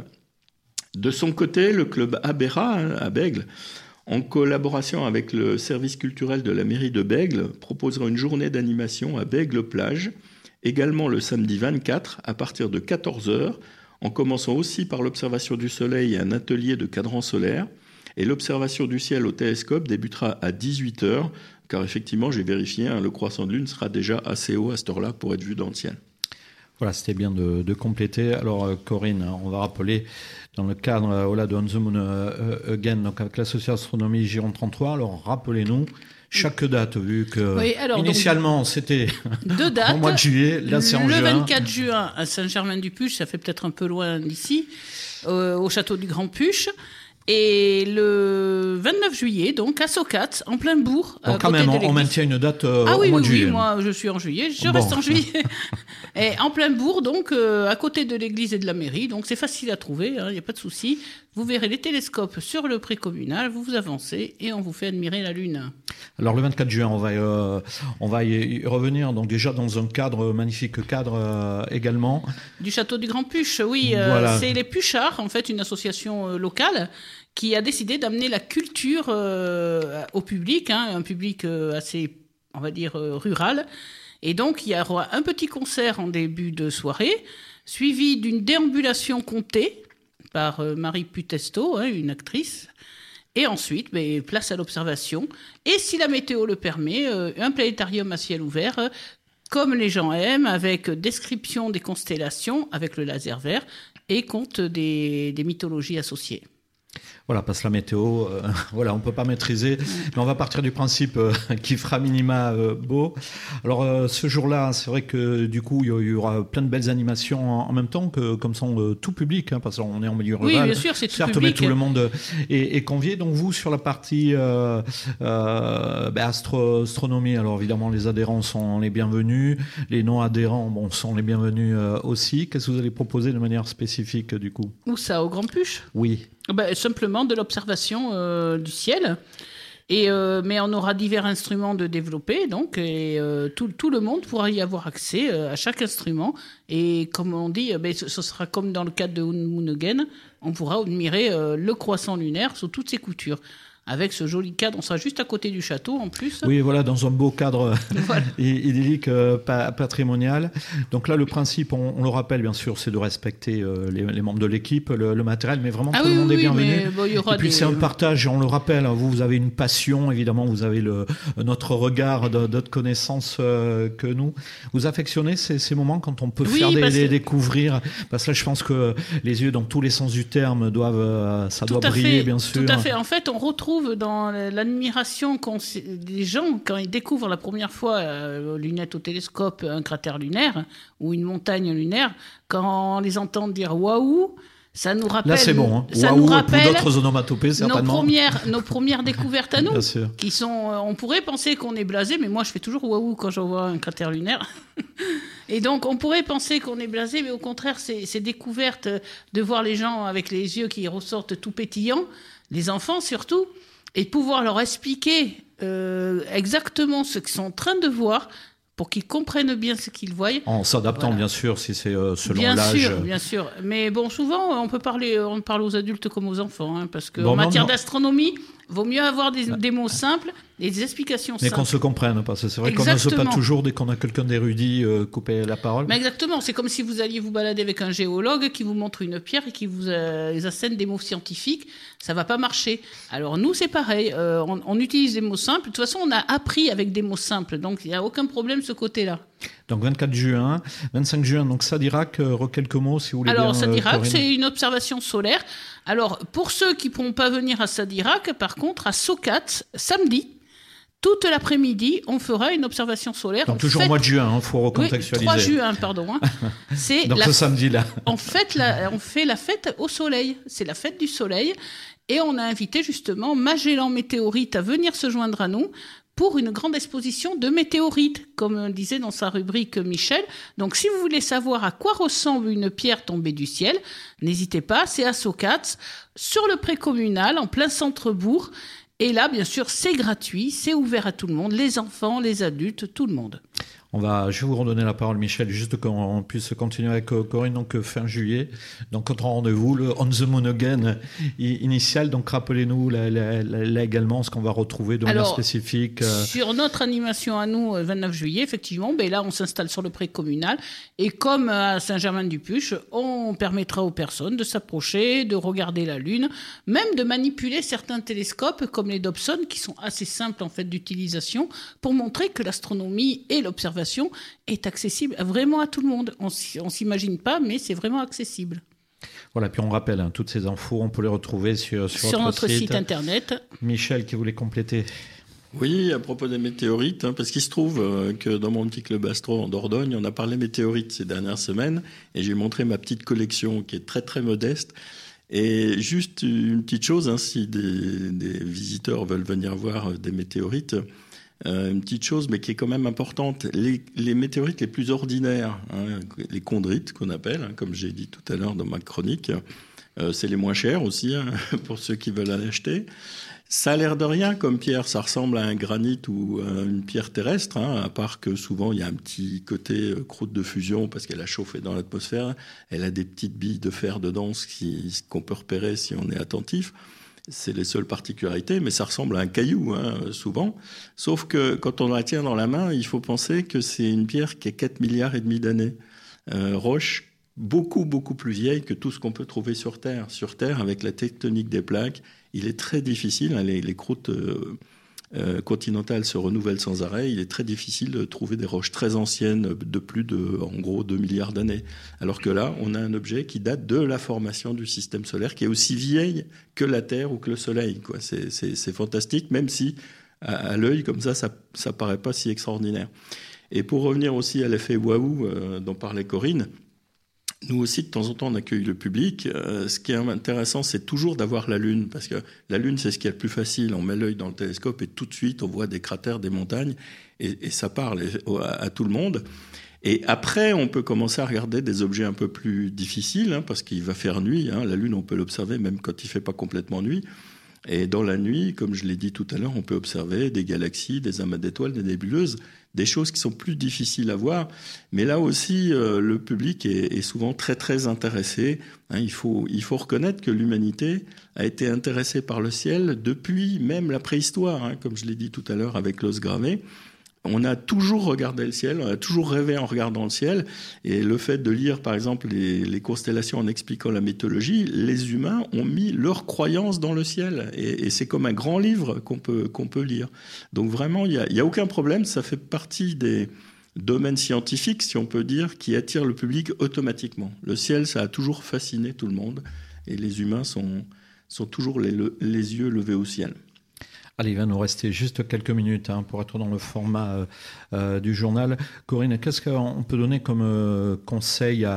S3: De son côté, le club Abera, à Bègles, en collaboration avec le service culturel de la mairie de Bègles, proposera une journée d'animation à Bègles-Plage, également le samedi 24 à partir de 14h, en commençant aussi par l'observation du Soleil et un atelier de cadran solaire. Et l'observation du ciel au télescope débutera à 18h, car effectivement, j'ai vérifié, le croissant de lune sera déjà assez haut à cette heure-là pour être vu dans le ciel.
S1: Voilà, c'était bien de compléter. Alors, Corinne, on va rappeler, dans le cadre de On the Moon Again, donc avec l'association Astronomie Gironde 33, alors rappelez-nous chaque date, vu que initialement c'était
S2: deux dates,
S1: au mois de juillet, là c'est en juin.
S2: Le 24 juin à Saint-Germain-du-Puch, ça fait peut-être un peu loin d'ici, au château du Grand Puch. Et le 29 juillet, donc, à Socat, en plein bourg.
S1: Donc, quand même, on maintient une date au mois de juillet.
S2: Oui, moi, je suis en juillet, je reste en juillet. Et en plein bourg, donc, à côté de l'église et de la mairie. Donc, c'est facile à trouver, il n'y a pas de souci. Vous verrez les télescopes sur le pré communal, vous avancez et on vous fait admirer la Lune.
S1: Alors, le 24 juin, on va y revenir, donc déjà dans un magnifique cadre également.
S2: Du château du Grand Puch, oui. Voilà. C'est les Puchards, en fait, une association locale qui a décidé d'amener la culture au public, un public assez, on va dire, rural. Et donc, il y aura un petit concert en début de soirée, suivi d'une déambulation contée par Marie Putesto, une actrice. Et ensuite, place à l'observation. Et si la météo le permet, un planétarium à ciel ouvert, comme les gens aiment, avec description des constellations, avec le laser vert, et compte des mythologies associées.
S1: Voilà, parce que la météo, on ne peut pas maîtriser. Mais on va partir du principe qu'il fera minima beau. Alors, ce jour-là, c'est vrai que du coup, il y aura plein de belles animations en même temps, comme ça, tout public, parce qu'on est en milieu rural.
S2: Oui, bien sûr, c'est tout
S1: certes,
S2: public.
S1: mais tout le monde est convié. Donc, vous, sur la partie astronomie, alors évidemment, les adhérents sont les bienvenus. Les non-adhérents sont les bienvenus aussi. Qu'est-ce que vous allez proposer de manière spécifique, du coup ?
S2: Où ça, au Grand Puche ?
S1: Oui.
S2: Simplement de l'observation du ciel. Mais on aura divers instruments de développer, donc, et tout le monde pourra y avoir accès à chaque instrument. Et comme on dit, ce sera comme dans le cadre de Moon Again, on pourra admirer le croissant lunaire sous toutes ses coutures. Avec ce joli cadre, on sera juste à côté du château en plus.
S1: Oui, voilà, dans un beau cadre idyllique, patrimonial. Donc là, le principe, on le rappelle bien sûr, c'est de respecter les membres de l'équipe, le matériel, mais vraiment tout le monde est bienvenu. Et puis c'est un partage, on le rappelle, vous avez une passion, évidemment, vous avez notre regard, d'autres connaissances que nous. Vous affectionnez ces moments quand on peut faire découvrir, parce que là, je pense que les yeux, dans tous les sens du terme, doit briller, bien sûr.
S2: Tout à fait. En fait, on retrouve dans l'admiration des gens quand ils découvrent la première fois lunettes au télescope un cratère lunaire ou une montagne lunaire, quand on les entend dire waouh, ça nous rappelle.
S1: Là, c'est bon.
S2: Ça
S1: waouh,
S2: nous rappelle
S1: d'autres onomatopées, certainement.
S2: Nos premières découvertes à nous,
S1: bien sûr.
S2: Qui sont. On pourrait penser qu'on est blasé, mais moi, je fais toujours waouh quand je vois un cratère lunaire. Et donc, on pourrait penser qu'on est blasé, mais au contraire, ces découvertes de voir les gens avec les yeux qui ressortent tout pétillants, les enfants surtout, et de pouvoir leur expliquer exactement ce qu'ils sont en train de voir pour qu'ils comprennent bien ce qu'ils voient.
S1: En s'adaptant, bien sûr, si c'est selon l'âge.
S2: Bien sûr. Mais bon, souvent, on parle aux adultes comme aux enfants, parce qu'en matière d'astronomie, vaut mieux avoir des mots simples et des explications simples.
S1: Mais qu'on se comprenne, parce que c'est vrai qu'on ne sait pas toujours, dès qu'on a quelqu'un d'érudit, couper la parole.
S2: Mais exactement, c'est comme si vous alliez vous balader avec un géologue qui vous montre une pierre et qui vous assène des mots scientifiques, ça va pas marcher. Alors nous, c'est pareil, on utilise des mots simples, de toute façon, on a appris avec des mots simples, donc il n'y a aucun problème de ce côté-là.
S1: Donc 24 juin, 25 juin, donc Sadirac, quelques mots si vous voulez.
S2: Alors Sadirac, c'est une observation solaire. Alors pour ceux qui ne pourront pas venir à Sadirac, par contre, à Socat, samedi, toute l'après-midi, on fera une observation solaire.
S1: Donc toujours au mois de juin, il faut recontextualiser.
S2: 3 juin, pardon. C'est
S1: donc ce samedi-là.
S2: On fait la fête au soleil, c'est la fête du soleil. Et on a invité justement Magellan Météorite à venir se joindre à nous pour une grande exposition de météorites, comme disait dans sa rubrique Michel. Donc si vous voulez savoir à quoi ressemble une pierre tombée du ciel, n'hésitez pas, c'est à Socat, sur le pré communal, en plein centre-bourg. Et là, bien sûr, c'est gratuit, c'est ouvert à tout le monde, les enfants, les adultes, tout le monde.
S1: Je vais vous redonner la parole, Michel, juste qu'on puisse continuer avec Corinne, donc fin juillet. Donc, notre rendez-vous, le On the Moon Again initial. Donc, rappelez-nous là également ce qu'on va retrouver de manière spécifique.
S2: Sur notre animation à nous, 29 juillet, effectivement, là, on s'installe sur le pré communal. Et comme à Saint-Germain-du-Puche, on permettra aux personnes de s'approcher, de regarder la Lune, même de manipuler certains télescopes comme les Dobson, qui sont assez simples en fait d'utilisation, pour montrer que l'astronomie et l'observation est accessible vraiment à tout le monde. On s'imagine pas, mais c'est vraiment accessible.
S1: Voilà, puis on rappelle, toutes ces infos, on peut les retrouver sur
S2: notre site internet.
S1: Michel, qui voulait compléter.
S3: Oui, à propos des météorites, parce qu'il se trouve que dans mon petit club astro en Dordogne, on a parlé météorites ces dernières semaines, et j'ai montré ma petite collection qui est très très modeste. Et juste une petite chose, si des visiteurs veulent venir voir des météorites, une petite chose, mais qui est quand même importante, les météorites les plus ordinaires, les chondrites qu'on appelle, comme j'ai dit tout à l'heure dans ma chronique, c'est les moins chers aussi, pour ceux qui veulent en acheter. Ça a l'air de rien comme pierre, ça ressemble à un granit ou à une pierre terrestre, à part que souvent il y a un petit côté croûte de fusion parce qu'elle a chauffé dans l'atmosphère, elle a des petites billes de fer dedans, qu'on peut repérer si on est attentif. C'est les seules particularités, mais ça ressemble à un caillou, souvent. Sauf que quand on la tient dans la main, il faut penser que c'est une pierre qui a 4,5 milliards d'années. Roche beaucoup, beaucoup plus vieille que tout ce qu'on peut trouver sur Terre. Sur Terre, avec la tectonique des plaques, il est très difficile, les croûtes continentales se renouvellent sans arrêt, il est très difficile de trouver des roches très anciennes de plus de, en gros, 2 milliards d'années. Alors que là, on a un objet qui date de la formation du système solaire, qui est aussi vieille que la Terre ou que le Soleil, quoi. C'est fantastique, même si à l'œil, comme ça paraît pas si extraordinaire. Et pour revenir aussi à l'effet waouh dont parlait Corinne, nous aussi, de temps en temps, on accueille le public. Ce qui est intéressant, c'est toujours d'avoir la Lune, parce que la Lune, c'est ce qui est le plus facile. On met l'œil dans le télescope et tout de suite, on voit des cratères, des montagnes, et ça parle à tout le monde. Et après, on peut commencer à regarder des objets un peu plus difficiles, parce qu'il va faire nuit. La Lune, on peut l'observer même quand il ne fait pas complètement nuit. Et dans la nuit, comme je l'ai dit tout à l'heure, on peut observer des galaxies, des amas d'étoiles, des nébuleuses, des choses qui sont plus difficiles à voir. Mais là aussi, le public est souvent très, très intéressé. Il faut reconnaître que l'humanité a été intéressée par le ciel depuis même la préhistoire, comme je l'ai dit tout à l'heure avec l'os gravé. On a toujours regardé le ciel, on a toujours rêvé en regardant le ciel. Et le fait de lire, par exemple, les constellations en expliquant la mythologie, les humains ont mis leur croyance dans le ciel. Et c'est comme un grand livre qu'on peut lire. Donc vraiment, il y a aucun problème. Ça fait partie des domaines scientifiques, si on peut dire, qui attirent le public automatiquement. Le ciel, ça a toujours fasciné tout le monde. Et les humains sont toujours les yeux levés au ciel.
S1: Allez, il va nous rester juste quelques minutes pour être dans le format du journal. Corinne, qu'est-ce qu'on peut donner comme conseil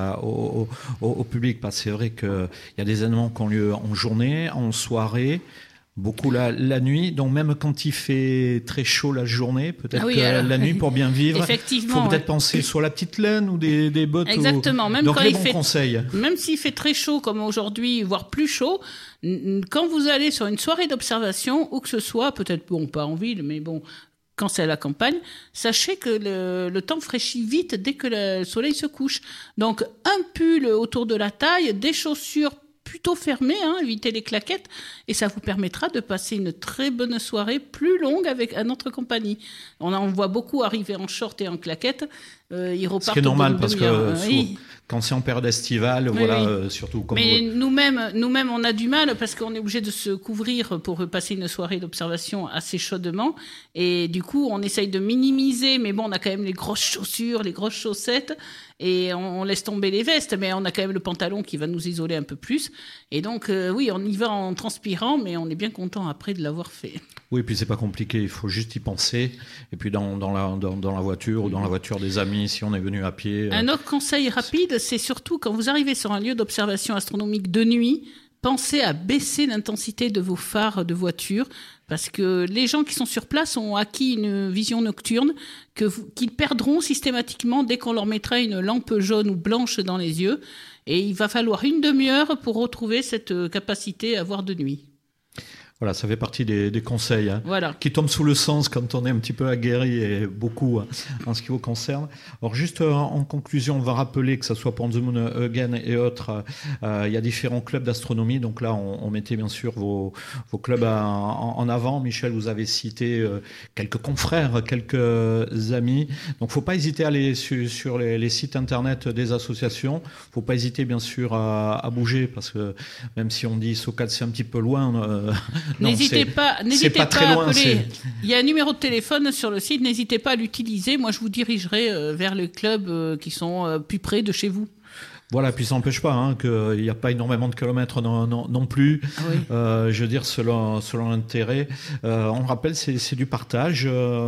S1: au public ? Parce que c'est vrai qu'il y a des événements qui ont lieu en journée, en soirée, beaucoup la nuit. Donc même quand il fait très chaud la journée, peut-être la nuit pour bien vivre, il faut peut-être penser soit la petite laine ou des bottes.
S2: Exactement, même
S1: donc
S2: quand
S1: les bons conseils.
S2: Même s'il fait très chaud comme aujourd'hui, voire plus chaud, quand vous allez sur une soirée d'observation, où que ce soit, peut-être pas en ville, mais bon, quand c'est à la campagne, sachez que le temps fraîchit vite dès que le soleil se couche. Donc un pull autour de la taille, des chaussures plutôt fermées, évitez les claquettes, et ça vous permettra de passer une très bonne soirée plus longue à notre compagnie. On voit beaucoup arriver en short et en claquettes, ils repartent.
S1: Ce qui est normal parce que quand c'est en période estivale, surtout comme.
S2: Mais nous-mêmes, on a du mal parce qu'on est obligé de se couvrir pour passer une soirée d'observation assez chaudement, et du coup, on essaye de minimiser. Mais bon, on a quand même les grosses chaussures, les grosses chaussettes, et on laisse tomber les vestes, mais on a quand même le pantalon qui va nous isoler un peu plus. Et donc, oui, on y va en transpirant, mais on est bien content après de l'avoir fait.
S1: Oui, puis c'est pas compliqué, il faut juste y penser. Et puis dans la voiture ou dans la voiture des amis, si on est venu à pied.
S2: Un autre conseil rapide, c'est surtout quand vous arrivez sur un lieu d'observation astronomique de nuit, pensez à baisser l'intensité de vos phares de voiture, parce que les gens qui sont sur place ont acquis une vision nocturne qu'ils perdront systématiquement dès qu'on leur mettra une lampe jaune ou blanche dans les yeux. Et il va falloir une demi-heure pour retrouver cette capacité à voir de nuit.
S1: Voilà, ça fait partie des conseils qui tombent sous le sens quand on est un petit peu aguerri, et beaucoup en ce qui vous concerne. Alors juste en conclusion, on va rappeler que ce soit pour The Moon Again et autres, il y a différents clubs d'astronomie. Donc là, on mettait bien sûr vos clubs en avant. Michel, vous avez cité quelques confrères, quelques amis. Donc faut pas hésiter à aller sur les sites internet des associations. Faut pas hésiter bien sûr à bouger, parce que même si on dit Socal, c'est un petit peu loin.
S2: N'hésitez pas à appeler. Il y a un numéro de téléphone sur le site, n'hésitez pas à l'utiliser. Moi, je vous dirigerai vers les clubs qui sont plus près de chez vous.
S1: Voilà, puis ça n'empêche pas qu'il n'y a pas énormément de kilomètres non plus.
S2: Ah oui.
S1: Je veux dire, selon l'intérêt. On rappelle, c'est du partage.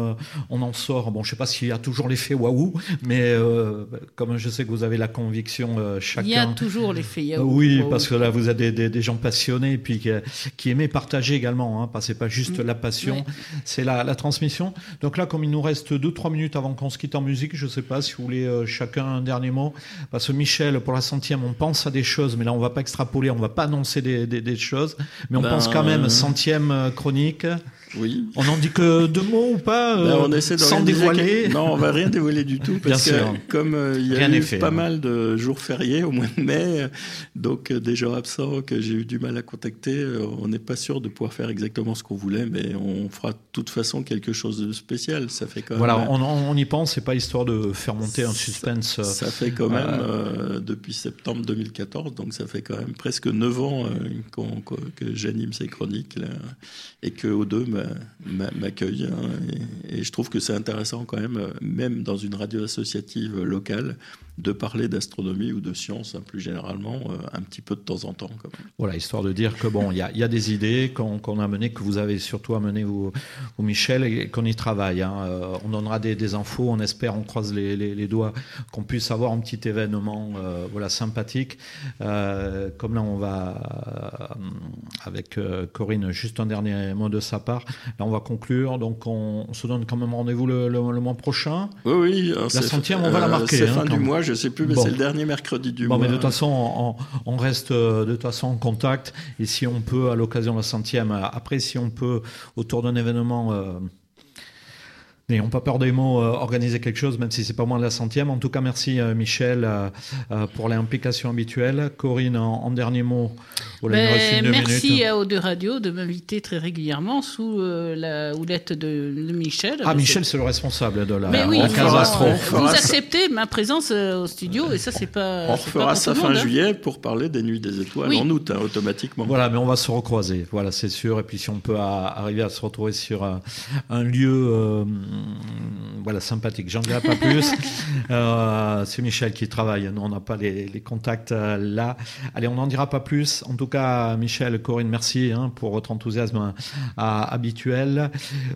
S1: On en sort. Bon, je ne sais pas s'il y a toujours l'effet waouh, mais comme je sais que vous avez la conviction chacun.
S2: Il y a toujours l'effet waouh.
S1: Oui, parce que là, vous êtes des gens passionnés, et puis qui aimaient partager également. C'est pas juste la passion, c'est la transmission. Donc là, comme il nous reste 2-3 minutes avant qu'on se quitte en musique, je ne sais pas si vous voulez chacun un dernier mot. Parce que Michel, pour la 100e, on pense à des choses, mais là on va pas extrapoler, on va pas annoncer des choses, mais on pense quand même 100e chronique.
S3: Oui.
S1: On n'en dit que 2 mots ou pas
S3: on essaie de
S1: sans dévoiler.
S3: Non, on va rien dévoiler du tout parce que comme il y a eu pas mal de jours fériés au mois de mai, donc des gens absents que j'ai eu du mal à contacter, on n'est pas sûr de pouvoir faire exactement ce qu'on voulait, mais on fera de toute façon quelque chose de spécial. Ça fait quand même.
S1: Voilà, on y pense. C'est pas histoire de faire monter un suspense.
S3: Ça fait quand même depuis septembre 2014, donc ça fait quand même presque 9 ans que j'anime ces chroniques là, et que O2 m'accueille. Et je trouve que c'est intéressant quand même dans une radio associative locale, de parler d'astronomie ou de science plus généralement un petit peu de temps en temps. Quand même.
S1: Voilà, histoire de dire que bon, il y a des idées qu'on a menées, que vous avez surtout amenées vous Michel, et qu'on y travaille. On donnera des infos, on espère, on croise les doigts qu'on puisse avoir un petit événement sympathique. Comme là on va avec Corinne, juste un dernier mot de sa part. Là on va conclure, donc on se donne quand même rendez-vous le mois prochain.
S3: Oui,
S1: la 100e, on va la marquer.
S3: C'est fin du mois, je ne sais plus, mais c'est le dernier mercredi du mois.
S1: Mais de toute façon, on reste de toute façon en contact, et si on peut, à l'occasion de la 100e, après si on peut, autour d'un événement... n'ayons pas peur des mots, organiser quelque chose, même si c'est pas moins de la 100e. En tout cas, merci Michel pour l'implication habituelle. Corinne, en dernier mot.
S2: Merci à O2 Radio de m'inviter très régulièrement sous la houlette de Michel.
S1: Michel, c'est le responsable de la
S2: case Astro. Vous acceptez ma présence au studio, et ça, c'est pas.
S3: On refera ça fin juillet pour parler des Nuits des Étoiles en août, automatiquement.
S1: Voilà, mais on va se recroiser, voilà, c'est sûr. Et puis si on peut arriver à se retrouver sur un lieu sympathique, j'en dirai pas plus. C'est Michel qui travaille, nous on n'a pas les contacts là. Allez, on n'en dira pas plus. En tout cas, Michel, Corinne, merci pour votre enthousiasme habituel.